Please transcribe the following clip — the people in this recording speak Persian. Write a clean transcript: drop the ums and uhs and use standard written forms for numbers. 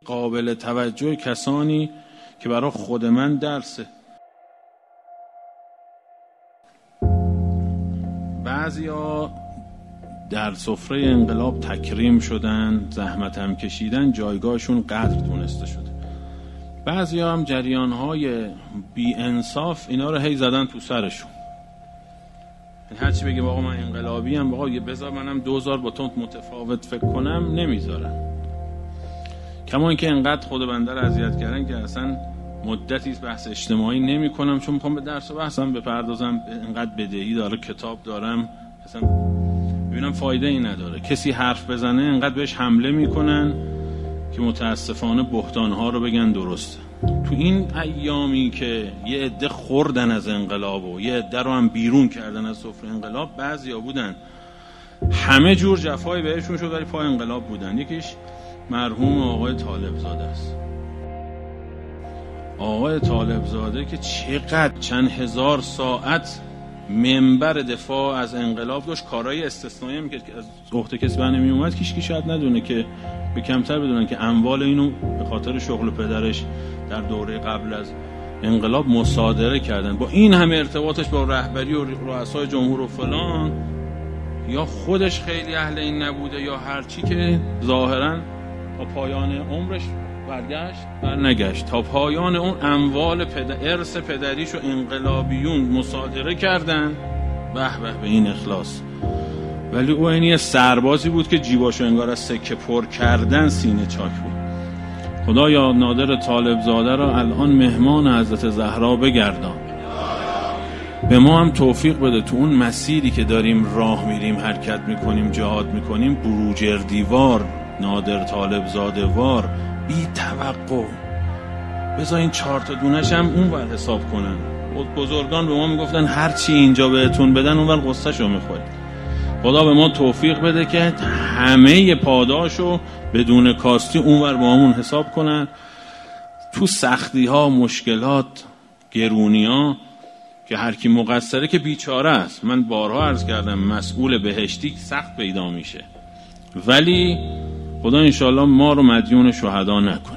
قابل توجه کسانی که برای خود من درسه. بعضیا در سفره انقلاب تکریم شدن، زحمت هم کشیدن، جایگاهشون قدر دونسته شده. بعضیا هم جریانهای بی انصاف اینا رو هی زدن تو سرشون. هرچی بگه آقا من انقلابی ام، آقا بذار منم 2000 با تو متفاوت فکر کنم، نمیذارن. کما اینکه انقدر خود بنده رو اذیت کردن که اصلا مدتی بحث اجتماعی نمی کنم، چون میخوام به درس و بحثم بپردازم. انقدر بدهی داره، کتاب دارم، اصلا ببینم فایده ای نداره. کسی حرف بزنه انقدر بهش حمله میکنن که متاسفانه بهتانها رو بگن درسته. تو این ایامی که یه عده خوردن از انقلاب و یه عده رو هم بیرون کردن از سفره انقلاب، بعضیا بودن همه جور جفایی بهشون شد ولی پای انقلاب بودن. یکیش مرحوم آقای طالبزاده است. آقای طالبزاده که چقدر چند هزار ساعت منبر دفاع از انقلاب داشت، کارهای استثنایی میکرد که از عهده کسی برنمی اومد. کیش شاید ندونه که به کمتر بدونن که اموال اینو به خاطر شغل پدرش در دوره قبل از انقلاب مصادره کردن. با این همه ارتباطش با رهبری و رؤسای جمهور و فلان، یا خودش خیلی اهل این نبوده یا هرچی که ظاهرا تا پایان عمرش برنگشت تا پایان اون اموال ارث پدریش و انقلابیون مصادره کردن. به به این اخلاص. ولی او اینی سربازی بود که جیباشو انگار از سکه پر کردن سینه چاک بود. خدایا نادر طالبزاده را الان مهمان حضرت زهرا بگردان. به ما هم توفیق بده تو اون مسیری که داریم راه میریم، حرکت میکنیم، جهاد میکنیم، بروجردیوار، نادر طالبزاده وار، بی توقع بذار این 4 تا دونش هم اون ور حساب کنن. بزرگان به ما میگفتن هر چی اینجا بهتون بدن اون ور قصهشو میخورید. خدا به ما توفیق بده که همه پاداشو بدون کاستی اون ور با همون حساب کنن. تو سختی ها، مشکلات، گرونی ها که هر کی مقصره که بیچاره است. من بارها عرض کردم مسئول بهشتی سخت پیدا میشه، ولی خدا انشالله ما رو مدیون شهدا نکنه.